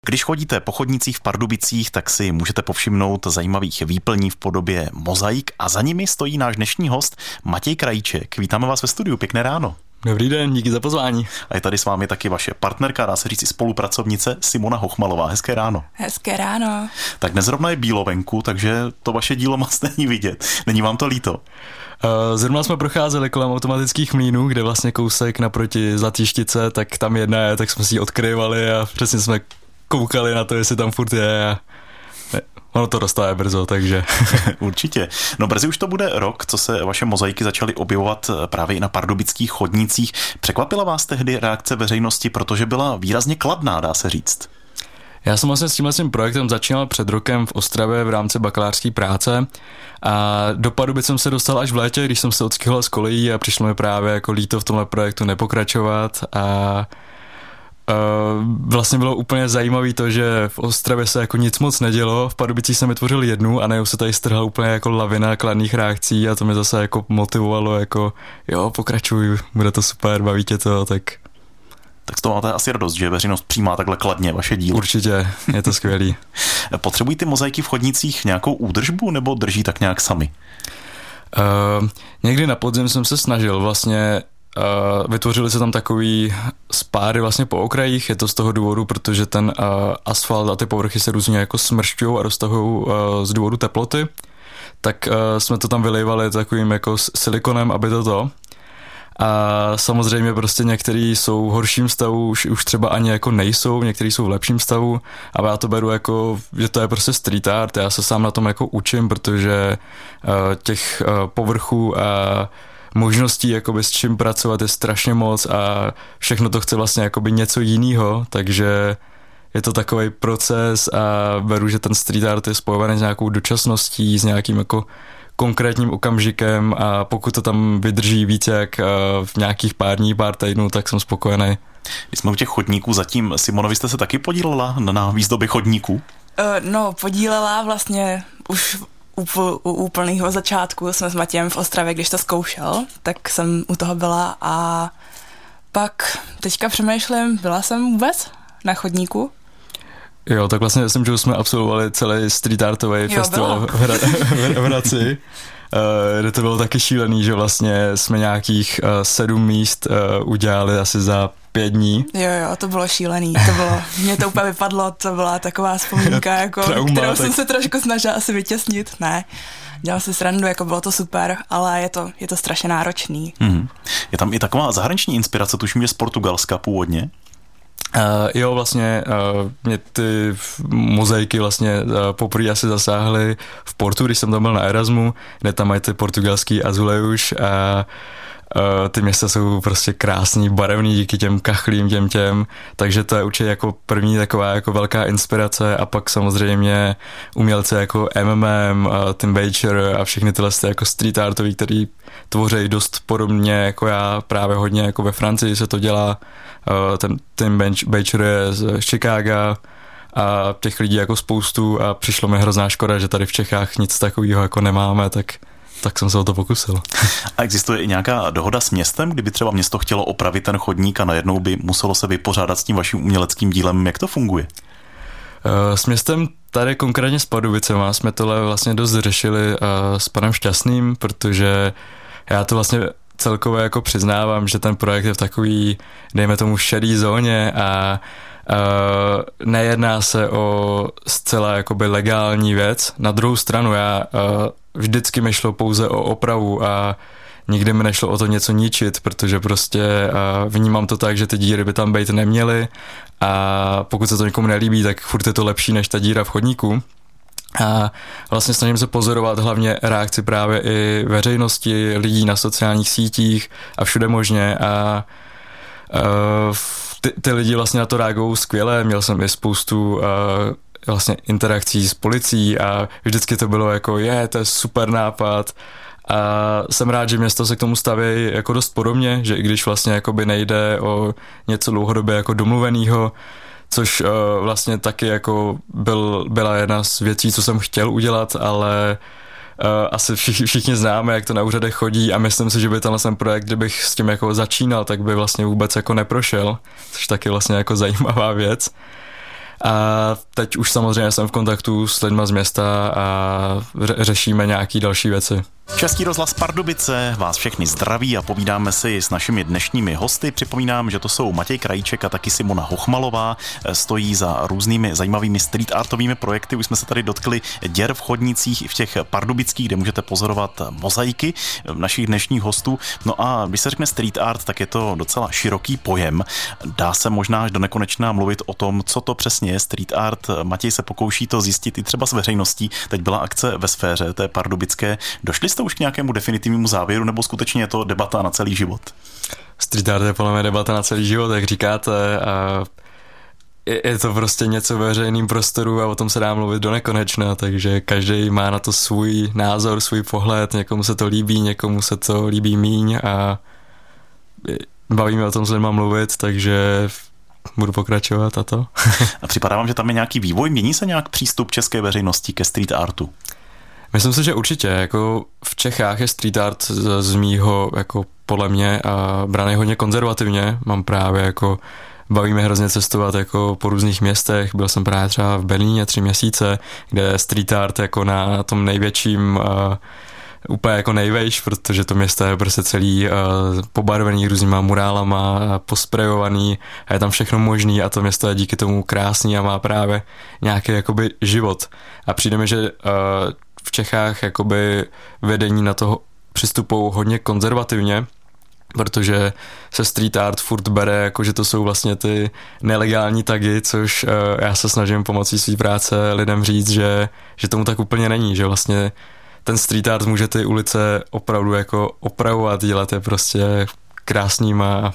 Když chodíte po chodnicích v Pardubicích, tak si můžete povšimnout zajímavých výplní v podobě mozaik a za nimi stojí náš dnešní host Matěj Krajíček. Vítáme vás ve studiu, pěkné ráno. Dobrý den, díky za pozvání. A je tady s vámi taky vaše partnerka, dá se říct i spolupracovnice Simona Hochmalová. Hezké ráno. Hezké ráno. Tak dnes zrovna je bílo venku, takže to vaše dílo moc není vidět. Není vám to líto? Zrovna jsme procházeli kolem automatických mlýnů, kde vlastně kousek naproti Zlatíštice, tak tam jedna je, tak jsme si ji odkryvali a přesně jsme koukali na to, jestli tam furt je a ono to dostane brzo, takže... Určitě. No brzy už to bude rok, co se vaše mozaiky začaly objevovat právě i na pardubických chodnících. Překvapila vás tehdy reakce veřejnosti, protože byla výrazně kladná, dá se říct? Já jsem vlastně s tímhle projektem začínal před rokem v Ostravě v rámci bakalářské práce a do Pardubic jsem se dostal až v létě, když jsem se odskyhoval z kolejí a přišlo mi právě jako líto v tomhle projektu nepokračovat a vlastně bylo úplně zajímavé to, že v Ostravě se jako nic moc nedělo, v Pardubicích jsem vytvořil jednu a najednou se tady strhla úplně jako lavina kladných reakcí a to mě zase jako motivovalo jako jo, pokračuj, bude to super, baví tě to, tak z toho máte asi radost, že veřejnost přijímá takhle kladně vaše dílo. Určitě, je to skvělý. Potřebují ty mozaiky v chodnicích nějakou údržbu nebo drží tak nějak sami? Někdy na podzim jsem se snažil vlastně. Vytvořili se tam takový spáry vlastně po okrajích, je to z toho důvodu, protože ten asfalt a ty povrchy se různě jako smršťují a roztahují z důvodu teploty, tak jsme to tam vylejvali takovým jako silikonem, aby to. A samozřejmě prostě některý jsou v horším stavu, už třeba ani jako nejsou, některý jsou v lepším stavu a já to beru jako, že to je prostě street art, já se sám na tom jako učím, protože těch povrchů a možností jakoby s čím pracovat je strašně moc a všechno to chce vlastně jakoby něco jiného, takže je to takový proces a beru, že ten street art je spojovaný s nějakou dočasností, s nějakým jako konkrétním okamžikem a pokud to tam vydrží víc jak v nějakých pár dní, pár týdnů, tak jsem spokojený. Když jsme u těch chodníků zatím, Simonovi jste se taky podílela na výzdobě chodníků? No, podílela vlastně už u úplného začátku jsme s Matějem v Ostravě, když to zkoušel, tak jsem u toho byla a pak teďka přemýšlím, byla jsem vůbec na chodníku? Tak vlastně myslím, že jsme absolvovali celý street artový festival v Hradci, kde to bylo taky šílený, že vlastně jsme nějakých 7 míst udělali asi za 5 dní. Jo, to bylo šílený, mě to úplně vypadlo, to byla taková vzpomínka, jako, kterou jsem se trošku snažila asi vytěsnit, ne. Dělal si srandu, jako bylo to super, ale je to strašně náročný. Je tam i taková zahraniční inspirace, tuším, že z Portugalska původně? Vlastně mě ty mozaiky vlastně poprvé asi zasáhly v Portu, když jsem tam byl na Erasmu, kde tam mají ty portugalský azulejus a ty města jsou prostě krásný, barevný díky těm kachlím, těm, takže to je určitě jako první taková jako velká inspirace a pak samozřejmě umělci jako Tim Bacher a všechny tyhle jako street artový, který tvoří dost podobně jako já, právě hodně jako ve Francii se to dělá, ten Tim Bacher je z Chicaga a těch lidí jako spoustu a přišlo mi hrozná škoda, že tady v Čechách nic takového jako nemáme, tak jsem se o to pokusil. A existuje i nějaká dohoda s městem, kdyby třeba město chtělo opravit ten chodník a najednou by muselo se vypořádat s tím vaším uměleckým dílem, jak to funguje? S městem tady konkrétně s Pardubicema jsme tohle vlastně dost řešili s panem Šťastným, protože já to vlastně celkově jako přiznávám, že ten projekt je v takový, dejme tomu, šedý zóně a nejedná se o zcela jakoby legální věc. Na druhou stranu já vždycky mi šlo pouze o opravu a nikdy mi nešlo o to něco ničit, protože prostě vnímám to tak, že ty díry by tam být neměly a pokud se to někomu nelíbí, tak furt je to lepší než ta díra v chodníku. A vlastně snažím se pozorovat hlavně reakci právě i veřejnosti, lidí na sociálních sítích a všude možně a ty lidi vlastně na to reagují skvěle, měl jsem i spoustu vlastně interakcí s policií a vždycky to bylo jako to je super nápad a jsem rád, že město se k tomu staví jako dost podobně, že i když vlastně jakoby nejde o něco dlouhodobě jako domluvenýho, což vlastně taky jako byla jedna z věcí, co jsem chtěl udělat, ale asi všichni známe, jak to na úřadech chodí a myslím si, že by tenhle projekt, kdybych s tím jako začínal, tak by vlastně vůbec jako neprošel, což taky vlastně jako zajímavá věc. A teď už samozřejmě jsem v kontaktu s lidma z města a řešíme nějaký další věci. Český rozhlas Pardubice vás všechny zdraví a povídáme si s našimi dnešními hosty. Připomínám, že to jsou Matěj Krajíček a taky Simona Hochmalová. Stojí za různými zajímavými street artovými projekty. Už jsme se tady dotkli děr v chodnicích i v těch pardubických, kde můžete pozorovat mozaiky našich dnešních hostů. No a když se řekne street art, tak je to docela široký pojem. Dá se možná až do nekonečna mluvit o tom, co to přesně je street art. Matěj se pokouší to zjistit i třeba s veřejností. Teď byla akce ve Sféře, té pardubické. Došli jste už k nějakému definitivnímu závěru, nebo skutečně je to debata na celý život? Street art je podle mě debata na celý život, jak říkáte. A je to prostě něco ve veřejném prostoru a o tom se dá mluvit do nekonečna, takže každý má na to svůj názor, svůj pohled, někomu se to líbí, někomu se to líbí míň a bavíme o tom s lidma mluvit, takže budu pokračovat a to. A připadá vám, že tam je nějaký vývoj? Mění se nějak přístup české veřejnosti ke street artu? Myslím si, že určitě. Jako v Čechách je street art z mýho, jako podle mě, braný hodně konzervativně. Mám právě jako, baví mě hrozně cestovat jako po různých městech. Byl jsem právě třeba v Berlíně 3 měsíce, kde je street art jako na tom největším, úplně jako nejvejš, protože to město je prostě celý pobarvený různýma murálama, posprejovaný a je tam všechno možný a to město je díky tomu krásný a má právě nějaký jakoby život. A přijde mi, že v Čechách jakoby vedení na to přistupují hodně konzervativně, protože se street art furt bere, jako že to jsou vlastně ty nelegální tagy, což já se snažím pomocí své práce lidem říct, že tomu tak úplně není, že vlastně ten street art může ty ulice opravdu jako opravovat, dělat je prostě krásnýma.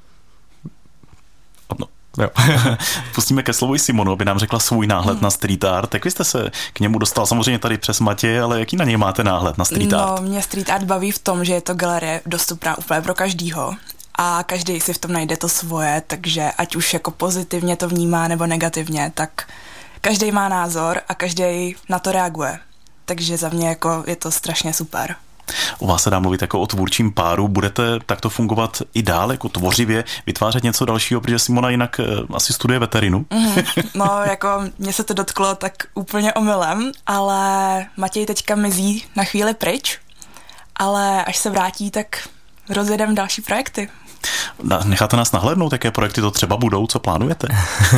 No. Jo. Pustíme ke slovu i Simonu, aby nám řekla svůj náhled na street art. Jak vy jste se k němu dostal? Samozřejmě tady přes Matěje, ale jaký na něj máte náhled na street art? No, mě street art baví v tom, že je to galerie dostupná úplně pro každýho a každý si v tom najde to svoje, takže ať už jako pozitivně to vnímá nebo negativně, tak každý má názor a každý na to reaguje. Takže za mě jako je to strašně super. U vás se dá mluvit jako o tvůrčím páru. Budete takto fungovat i dál, jako tvořivě, vytvářet něco dalšího, protože Simona jinak asi studuje veterinu. No, jako mě se to dotklo tak úplně omylem, ale Matěj teďka mizí na chvíli pryč, ale až se vrátí, tak rozjedeme další projekty. Necháte nás nahlédnout, jaké projekty to třeba budou, co plánujete?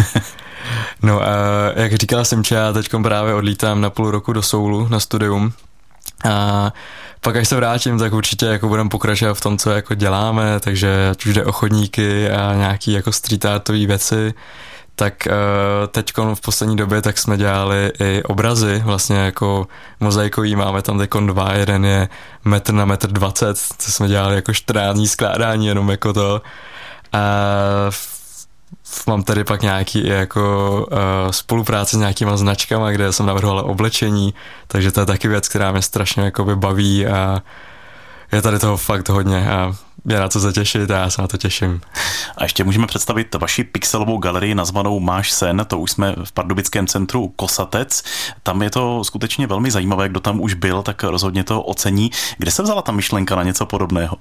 No, jak říkala Simče, já teďkom právě odlítám na půl roku do Soulu na studium a pak až se vrátím, tak určitě jako budeme pokračovat v tom, co jako děláme, takže ať už jde o chodníky a nějaký jako street artové věci, tak teďkon v poslední době tak jsme dělali i obrazy, vlastně jako mozaikový, máme tam teďkon 2, jeden je 1 na 1,20 m, co jsme dělali jako 14 dní skládání, jenom jako to. A mám tady pak nějaký jako spolupráce s nějakýma značkama, kde jsem navrhoval oblečení, takže to je taky věc, která mě strašně jakoby baví a je tady toho fakt hodně a je na co se těšit a já se na to těším. A ještě můžeme představit vaši pixelovou galerii nazvanou Máš sen, to už jsme v pardubickém centru Kosatec. Tam je to skutečně velmi zajímavé, kdo tam už byl, tak rozhodně to ocení. Kde se vzala ta myšlenka na něco podobného?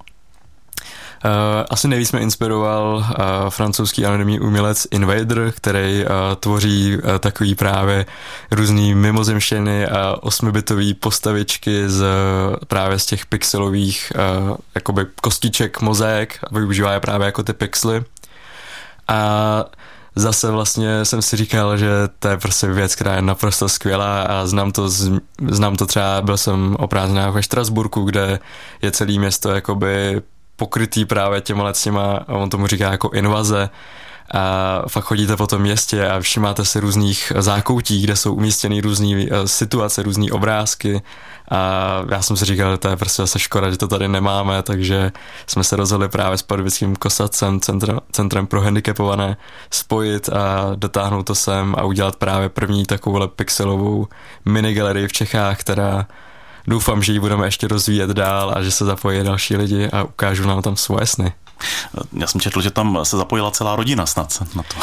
Asi nejvíc mě inspiroval francouzský anonymní umělec Invader, který tvoří takový právě různý mimozemštěny a 8-bitové postavičky právě z těch pixelových jakoby kostiček mozaik a využívá je právě jako ty pixely. A zase vlastně jsem si říkal, že to je prostě věc, která je naprosto skvělá a znám to třeba, byl jsem o prázdninách ve Štrasburku, kde je celé město jakoby pokrytý právě těma, on tomu říká jako invaze a fakt chodíte po tom městě a všimáte si různých zákoutí, kde jsou umístěny různé situace, různé obrázky a já jsem si říkal, že to je prostě zase škoda, že to tady nemáme, takže jsme se rozhodli právě s pardubickým Kosatcem, centrem pro handicapované, spojit a dotáhnout to sem a udělat právě první takovou pixelovou minigalerii v Čechách, která doufám, že ji budeme ještě rozvíjet dál a že se zapojí další lidi a ukážou nám tam svoje sny. Já jsem četl, že tam se zapojila celá rodina snad na to.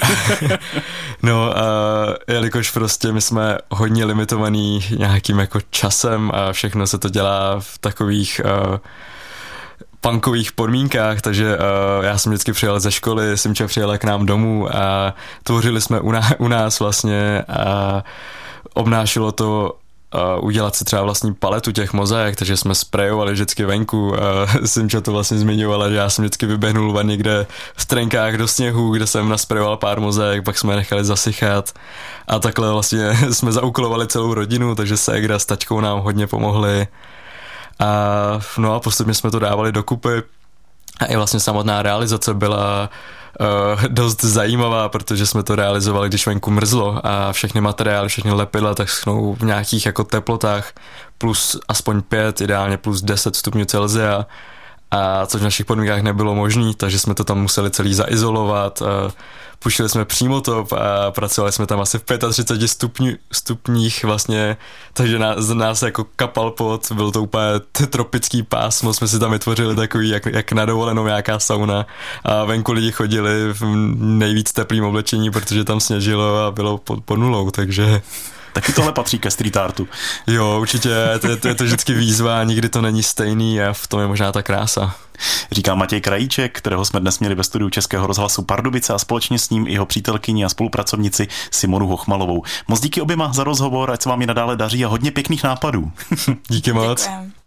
No, jelikož prostě my jsme hodně limitovaný nějakým jako časem a všechno se to dělá v takových punkových podmínkách, takže já jsem vždycky přijel ze školy, Simča přijela k nám domů a tvořili jsme u nás vlastně a obnášelo to udělat si třeba vlastní paletu těch mozaik, takže jsme sprejovali vždycky venku. Simča to vlastně zmiňovala, že já jsem vždycky vyběhnul někde v trenkách do sněhu, kde jsem nasprejoval pár mozaik, pak jsme je nechali zasychat a takhle vlastně jsme zaúkolovali celou rodinu, takže ségra s taťkou nám hodně pomohli. No a postupně jsme to dávali dokupy a i vlastně samotná realizace byla dost zajímavá, protože jsme to realizovali, když venku mrzlo a všechny materiály, všechny lepidla tak schnou v nějakých jako teplotách plus aspoň 5, ideálně plus 10 stupňů Celsia, a což v našich podmínkách nebylo možné, takže jsme to tam museli celý zaizolovat. Pušili jsme přímotop a pracovali jsme tam asi v 35 stupních vlastně, takže nás jako kapal pot, byl to úplně tropický pásmo, jsme si tam vytvořili takový jak na dovolenou nějaká sauna a venku lidi chodili v nejvíc teplým oblečení, protože tam sněžilo a bylo pod nulou, takže... Taky tohle patří ke street artu. Jo, určitě, je to vždycky výzva, nikdy to není stejný a v tom je možná ta krása. Říká Matěj Krajíček, kterého jsme dnes měli ve studiu Českého rozhlasu Pardubice a společně s ním jeho přítelkyni a spolupracovnici Simonu Hochmalovou. Moc díky oběma za rozhovor, ať se vám i nadále daří a hodně pěkných nápadů. Díky moc. Děkujem.